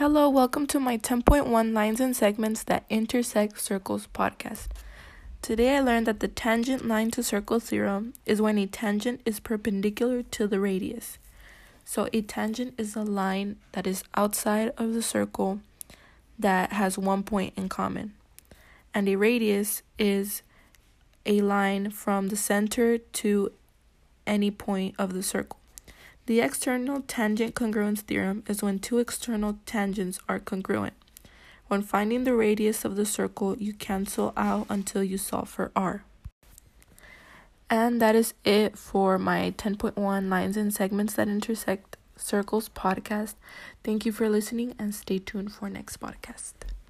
Hello, welcome to my 10.1 Lines and Segments that Intersect Circles podcast. Today I learned that the tangent line to circle theorem is when a tangent is perpendicular to the radius. So a tangent is a line that is outside of the circle that has one point in common. And a radius is a line from the center to any point of the circle. The external tangent congruence theorem is when two external tangents are congruent. When finding the radius of the circle, you cancel out until you solve for r. And that is it for my 10.1 Lines and Segments that Intersect Circles podcast. Thank you for listening and stay tuned for next podcast.